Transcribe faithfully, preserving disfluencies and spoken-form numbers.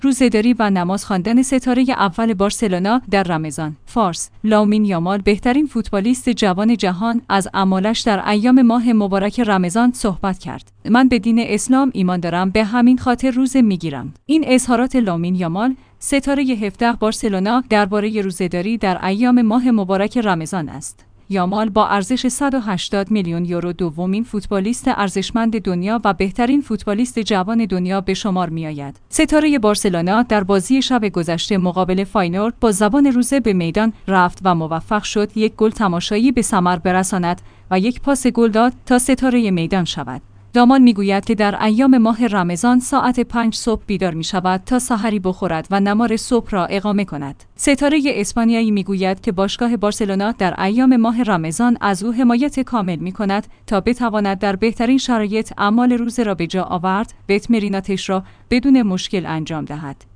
روزه‌داری و نماز خواندن ستاره اول بارسلونا در رمضان. فارس: لامین یامال بهترین فوتبالیست جوان جهان از اعمالش در ایام ماه مبارک رمضان صحبت کرد. من به دین اسلام ایمان دارم، به همین خاطر روزه میگیرم. این اظهارات لامین یامال، ستاره هفده بارسلونا، درباره روزه‌داری در ایام ماه مبارک رمضان است. یامال با ارزش صد و هشتاد میلیون یورو دومین فوتبالیست ارزشمند دنیا و بهترین فوتبالیست جوان دنیا به شمار می‌آید. ستاره بارسلونا در بازی شب گذشته مقابل فاینورد با زبان روزه به میدان رفت و موفق شد یک گل تماشایی به ثمر برساند و یک پاس گل داد تا ستاره میدان شود. دامان میگوید که در ایام ماه رمضان ساعت پنج صبح بیدار می شود تا سحری بخورد و نمار صبح را اقامه کند. ستاره اسپانیایی میگوید که باشگاه بارسلونا در ایام ماه رمضان از او حمایت کامل می کند تا بتواند در بهترین شرایط اعمال روزه را به جا آورد و تمریناتش را بدون مشکل انجام دهد.